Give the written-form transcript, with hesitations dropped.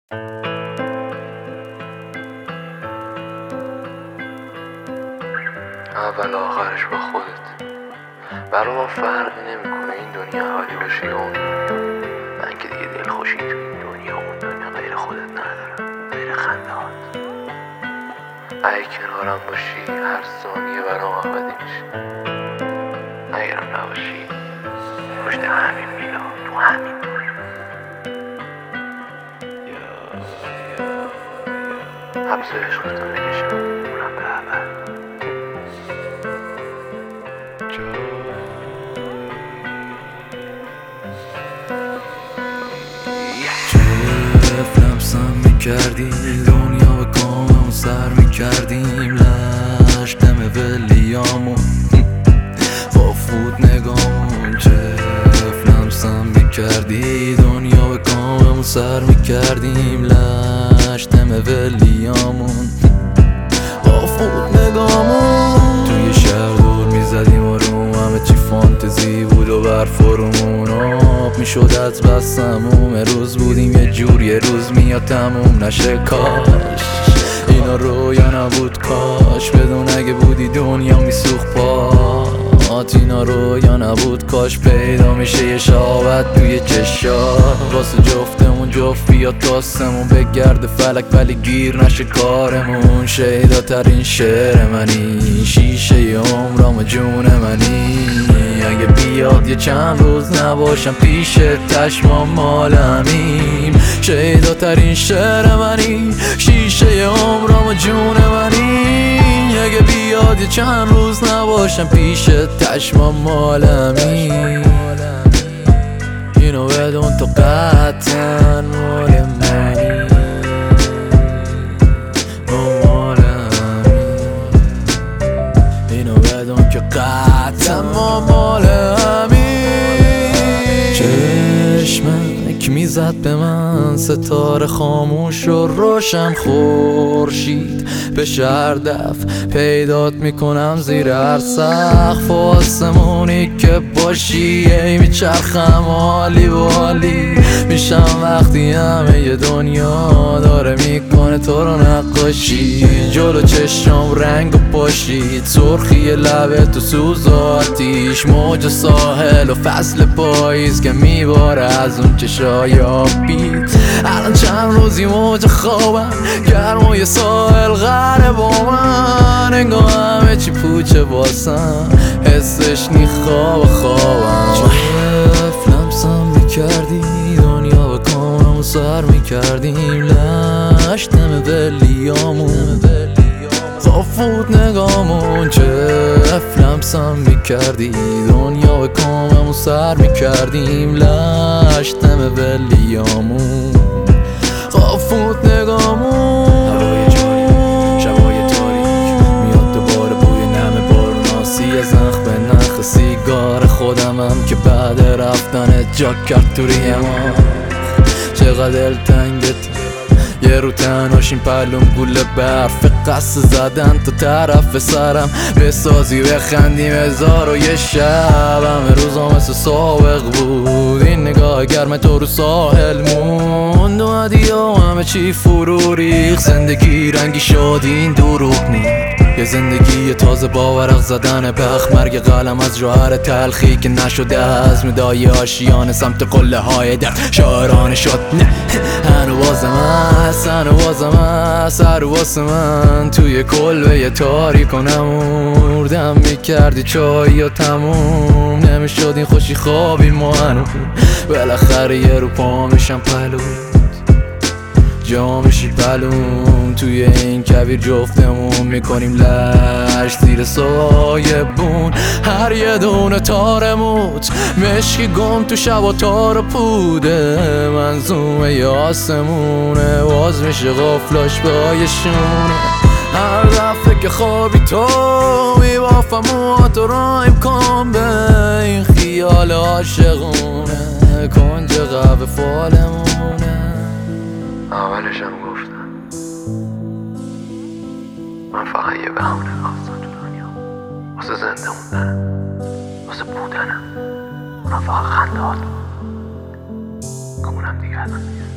اول آخرش با خودت. برا ما فرقی نمیکنه این دنیا حالی باشه یا اون دنیا. من که دیگه دلخوشی تو این دنیا اون دنیا غیر خودت ندارم، غیر خنده هات. اگه کنارم باشی هر ثانیه برام ابدی میشه، اگرم نباشی پشت همین میلا تو همین دنیا حبس عشقتو میکشم، اونم به ابد. چه لمسم میکردی دنیا به کامم سر میکردیم، لش دم ولیامون با فوت نگامون. چه لمسم میکردی دنیا به کامم سر میکردیم، لش دم ولیامون با فوت نگامون. توی شهر دور میزدیم و رو همه چی فانتزی بود و برف رومون آب میشد از بسموم. روز بودیم یه جور، یه روز میاد تموم نشه. کاش اینا رویا نبود، کاش بدون اگه بودی دنیا میسوخت پات. اینا رویا نبود، کاش پیدا میشه یه شابت توی چشا. واسه جفتمون جفت بیاد تاستمون بگرد فلک ولی گیر نشه کارمون. شیدا ترین شعر منی، شیشه ی عمرم جون منی. اگه بیاد یه چند روز نباشم پیش چشمام مالمیم. شیدا ترین شعر منی، شیشه ی عمرم جون منی. اگه بیاد یه چند روز نباشم پیش چشمام مالمیم. اینو بدون تو قطعاً مال منی، اینو بدون که قطعاً ما مال همین. چشمک میزد به من ستاره خاموش و روشن، خورشید به شهر دف پیدات میکنم زیر هر سقف. آسمونی که باشی ای میچرخم حالی و حالی میشم وقتی همه ی دنیا داره میکنه تو رو نقاشی. جلو چشم رنگ و پاشید، سرخی لبه تو سوز و آتیش، موج ساحل و فصل پاییز که میباره از اون چشای آبید. الان چند روزی موج خوابم، گرمای ساحل غره با من. انگاه همه چی پوچه واسم، حسش نی خوابم. چه لمسم میکردی دنیا به کامم سر میکردیم، لش دم ولیامون فوت نگامون. چه لمسم میکردی دنیا به کامم سر میکردیم، لش دم ولیامون فوت نگامون. هوای جاری، شبای تاریک، میاد دوباره بوی نم باروناسی، زخ به نخ سیگار خودمم که بعد رفتنت جا کرد تو ریما. چقدر دلتنگت یه رو تنهاشیم پلوم گوله برف قصد زدن تو طرف سرم بسازی بخندیم هزار و یه شب. همه روزا مثل سابق بود، این نگاه گرم تو رو ساحل موند و هدیه همه چی فرو ریخت. زندگی رنگی شد این دروغ نی، یه زندگی تازه با ورق زدن بخ. مرگ قلم از جوهر تلخی که نشده از مدای آشیانه سمت قله های درد شاعرانه شد. نه هنو بازم هست، هنو بازم هست، هر واسه من توی کلبه یه تاریک و نموردم میکردی چای یا تموم نمیشد این خوشی خوابی ما هنو. بالاخره یه رو پا میشم پلو جا میشی پلوم. توی این کویر جفتمون میکنیم لش زیر سایه بون. هر یه دونه تارموت مشکی گم تو شب و تار پوده، منظومه ی آسمونه باز میشه غفلاش بایشونه. هر دفعه که خوابی تو میبافم موهاتو رایم کن به این خیال عاشقونه، کنج قهوه فالمونه. اولشم گفتم من فقط یه بهونه خواستم تو دنیا واسه زنده موندنم، واسه بودنم. اونم فقط خنده هات بود، اونم دیگه الان نیست.